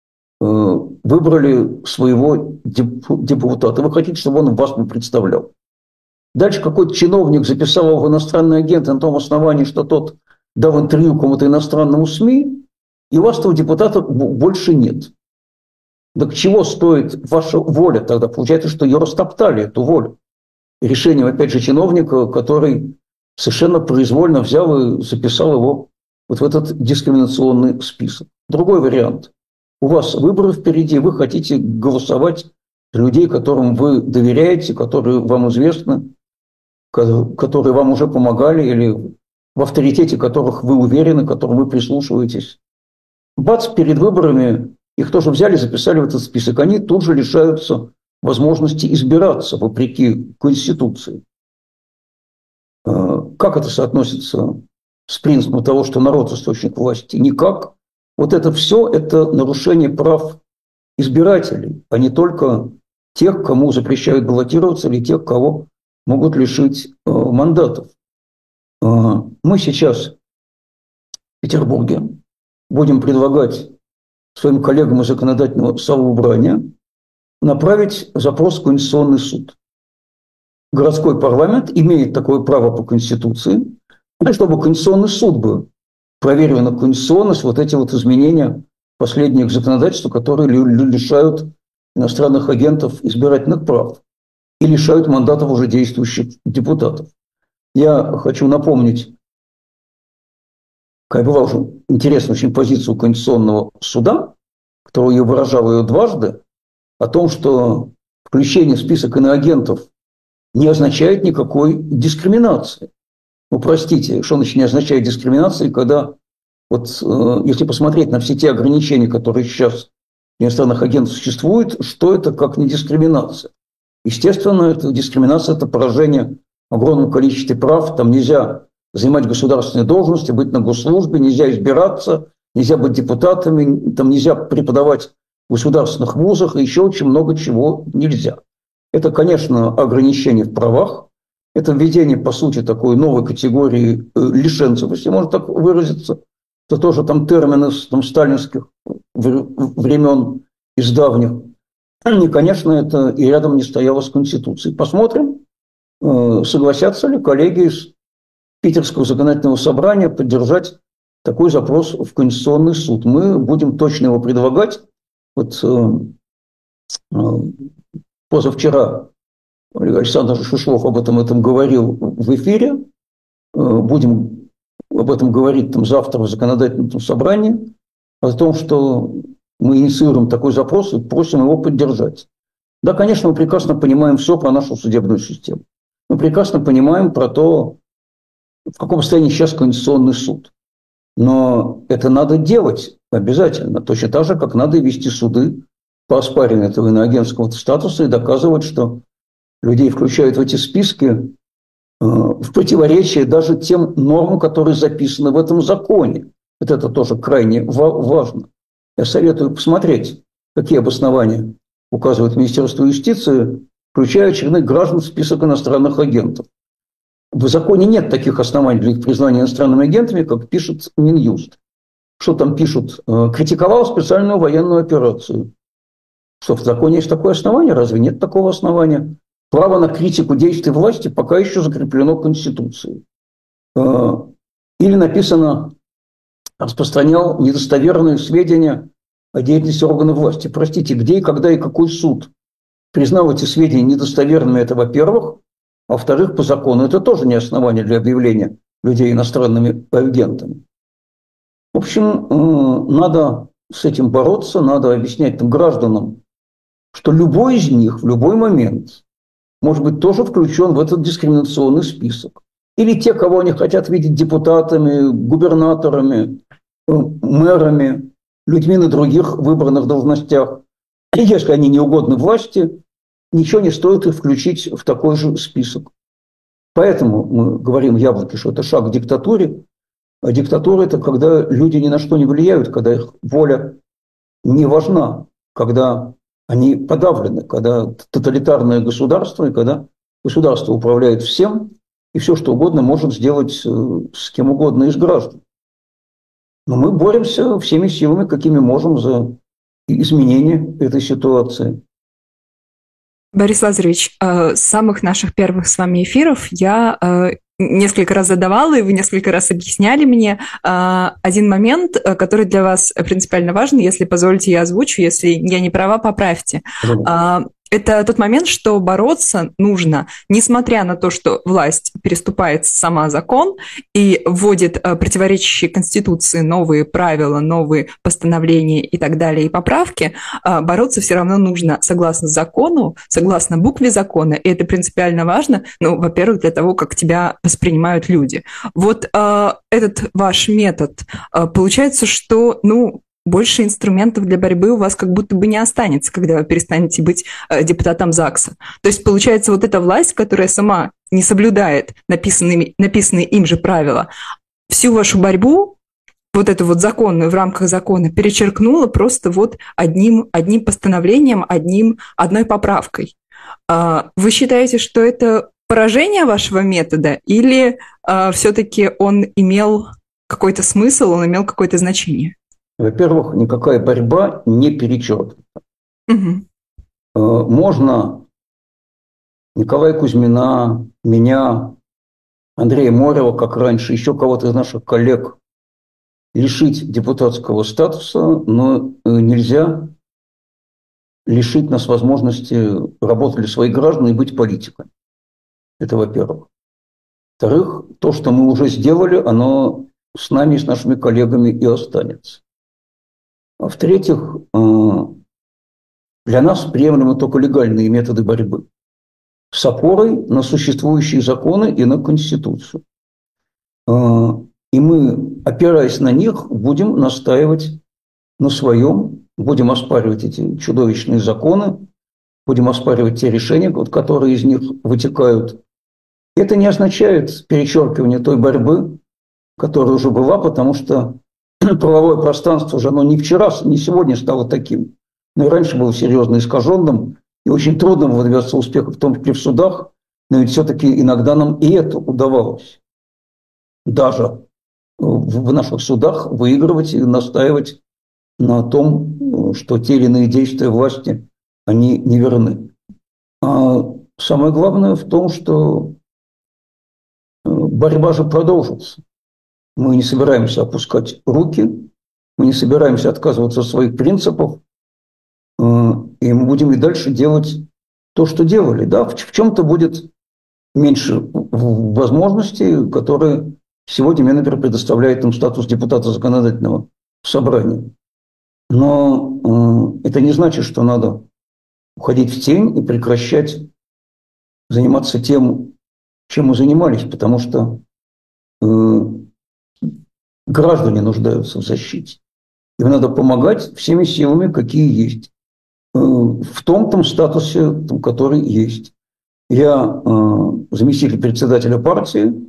выбрали своего депутата. Вы хотите, чтобы он вас не представлял. Дальше какой-то чиновник записал его в иностранный агент на том основании, что тот дал интервью кому-то иностранному СМИ, и у вас этого депутата больше нет. Так чего стоит ваша воля тогда? Получается, что ее растоптали, эту волю. Решением, опять же, чиновника, который совершенно произвольно взял и записал его вот в этот дискриминационный список. Другой вариант. У вас выборы впереди, вы хотите голосовать за людей, которым вы доверяете, которые вам известны, которые вам уже помогали, или в авторитете которых вы уверены, к которым вы прислушиваетесь. Бац, перед выборами их тоже взяли, записали в этот список. Они тут же лишаются возможности избираться вопреки Конституции. Как это соотносится с принципом того, что народ – источник власти? Никак. Вот это все – это нарушение прав избирателей, а не только тех, кому запрещают баллотироваться, или тех, кого могут лишить мандатов. Мы сейчас в Петербурге будем предлагать своим коллегам из законодательного собрания направить запрос в Конституционный суд. Городской парламент имеет такое право по Конституции, чтобы Конституционный суд бы проверил на конституционность вот эти вот изменения последних законодательств, которые лишают иностранных агентов избирательных прав и лишают мандатов уже действующих депутатов. Я хочу напомнить, как была уже интересная очень позицию Конституционного суда, которую я выражал ее дважды, о том, что включение в список иноагентов не означает никакой дискриминации. Ну, простите, что значит не означает дискриминации, когда вот если посмотреть на все те ограничения, которые сейчас у иностранных агентов существуют, что это как не дискриминация? Естественно, это дискриминация – это поражение огромного количества прав. Там нельзя занимать государственные должности, быть на госслужбе, нельзя избираться, нельзя быть депутатами, там нельзя преподавать в государственных вузах, и еще очень много чего нельзя. Это, конечно, ограничение в правах, это введение, по сути, такой новой категории лишенцев, если можно так выразиться. Это тоже там термины там, сталинских времен из давних. И, конечно, это и рядом не стояло с Конституцией. Посмотрим, согласятся ли коллеги из Питерского законодательного собрания поддержать такой запрос в Конституционный суд. Мы будем точно его предлагать. Вот позавчера Александр Шишлов об этом говорил в эфире. Будем об этом говорить там, завтра в законодательном собрании. О том, что мы инициируем такой запрос и просим его поддержать. Да, конечно, мы прекрасно понимаем все про нашу судебную систему. Мы прекрасно понимаем про то, в каком состоянии сейчас Конституционный суд. Но это надо делать обязательно. Точно так же, как надо вести суды по оспариванию этого иноагентского статуса и доказывать, что людей включают в эти списки в противоречие даже тем нормам, которые записаны в этом законе. Вот это тоже крайне важно. Я советую посмотреть, какие обоснования указывает Министерство юстиции, включая очередных граждан в список иностранных агентов. В законе нет таких оснований для их признания иностранными агентами, как пишет Минюст. Что там пишут? Критиковал специальную военную операцию. Что в законе есть такое основание? Разве нет такого основания? Право на критику действий власти пока еще закреплено Конституцией. Или написано, распространял недостоверные сведения о деятельности органов власти. Простите, где и когда и какой суд признал эти сведения недостоверными, это во-первых. А во-вторых, по закону это тоже не основание для объявления людей иностранными агентами. В общем, надо с этим бороться, надо объяснять там гражданам, что любой из них в любой момент может быть тоже включен в этот дискриминационный список. Или те, кого они хотят видеть депутатами, губернаторами, мэрами, людьми на других выбранных должностях. И если они не угодны власти, ничего не стоит их включить в такой же список. Поэтому мы говорим Яблоки, что это шаг к диктатуре. А диктатура – это когда люди ни на что не влияют, когда их воля не важна, когда они подавлены, когда тоталитарное государство, и когда государство управляет всем, и все, что угодно может сделать с кем угодно из граждан. Но мы боремся всеми силами, какими можем, за изменение этой ситуации. Борис Лазаревич, с самых наших первых с вами эфиров я несколько раз задавала, и вы несколько раз объясняли мне один момент, который для вас принципиально важен. Если позволите, я озвучу. Если я не права, поправьте. Это тот момент, что бороться нужно, несмотря на то, что власть переступает сама закон и вводит противоречащие Конституции новые правила, новые постановления и так далее, и поправки, бороться все равно нужно согласно закону, согласно букве закона, и это принципиально важно, ну, во-первых, для того, как тебя воспринимают люди. Вот этот ваш метод, получается, что, ну, больше инструментов для борьбы у вас как будто бы не останется, когда вы перестанете быть депутатом ЗАГСа. То есть, получается, вот эта власть, которая сама не соблюдает написанные им же правила, всю вашу борьбу, вот эту вот законную, в рамках закона, перечеркнула просто вот одним постановлением, одной поправкой. Вы считаете, что это поражение вашего метода, или все-таки он имел какой-то смысл, он имел какое-то значение? Во-первых, никакая борьба не перечеркнута. Угу. Можно Николая Кузьмина, меня, Андрея Морева, как раньше, еще кого-то из наших коллег лишить депутатского статуса, но нельзя лишить нас возможности работать для своих граждан и быть политиками. Это во-первых. Во-вторых, то, что мы уже сделали, оно с нами и с нашими коллегами и останется. А в-третьих, для нас приемлемы только легальные методы борьбы с опорой на существующие законы и на Конституцию. И мы, опираясь на них, будем настаивать на своем, будем оспаривать эти чудовищные законы, будем оспаривать те решения, которые из них вытекают. Это не означает перечеркивание той борьбы, которая уже была, потому что правовое пространство уже оно не вчера, не сегодня стало таким, но и раньше было серьезно искаженным, и очень трудно добиваться успеха, в том числе в судах, но ведь все-таки иногда нам и это удавалось. Даже в наших судах выигрывать и настаивать на том, что те или иные действия власти, они неверны. А самое главное в том, что борьба же продолжится. Мы не собираемся опускать руки, мы не собираемся отказываться от своих принципов, и мы будем и дальше делать то, что делали. Да, в чем-то будет меньше возможностей, которые сегодня мне, например, предоставляет им статус депутата законодательного собрания. Но это не значит, что надо уходить в тень и прекращать заниматься тем, чем мы занимались, потому что граждане нуждаются в защите. Им надо помогать всеми силами, какие есть, в том статусе, который есть. Я заместитель председателя партии,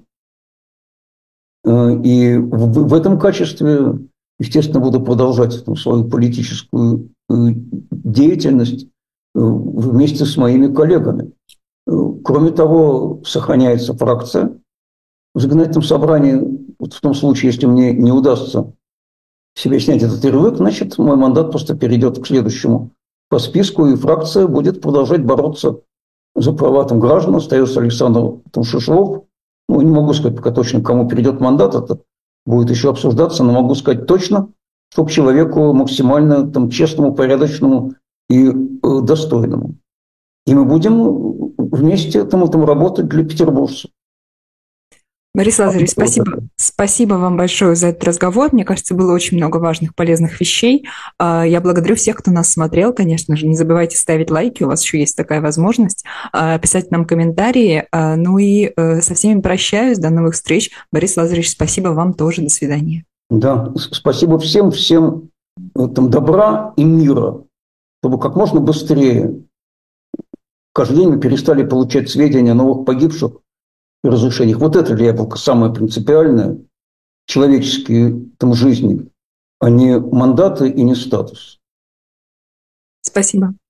и в этом качестве, естественно, буду продолжать свою политическую деятельность вместе с моими коллегами. Кроме того, сохраняется фракция в законодательном собрании. Вот в том случае, если мне не удастся себе снять этот ярлык, значит, мой мандат просто перейдет к следующему по списку, и фракция будет продолжать бороться за права граждан. Остается Александр Шишлов. Не могу сказать пока точно, кому перейдет мандат, это будет еще обсуждаться, но могу сказать точно, чтобы человеку максимально честному, порядочному и достойному. И мы будем вместе работать для петербуржцев. Борис Лазаревич, спасибо. Спасибо вам большое за этот разговор. Мне кажется, было очень много важных, полезных вещей. Я благодарю всех, кто нас смотрел. Конечно же, не забывайте ставить лайки, у вас еще есть такая возможность. Писать нам комментарии. Ну и со всеми прощаюсь. До новых встреч. Борис Лазаревич, спасибо вам тоже. До свидания. Да, спасибо всем добра и мира, чтобы как можно быстрее каждый день мы перестали получать сведения о новых погибших и разрушениях. Вот это для яблока самое принципиальное в человеческой жизни, а не мандаты и не статус. Спасибо.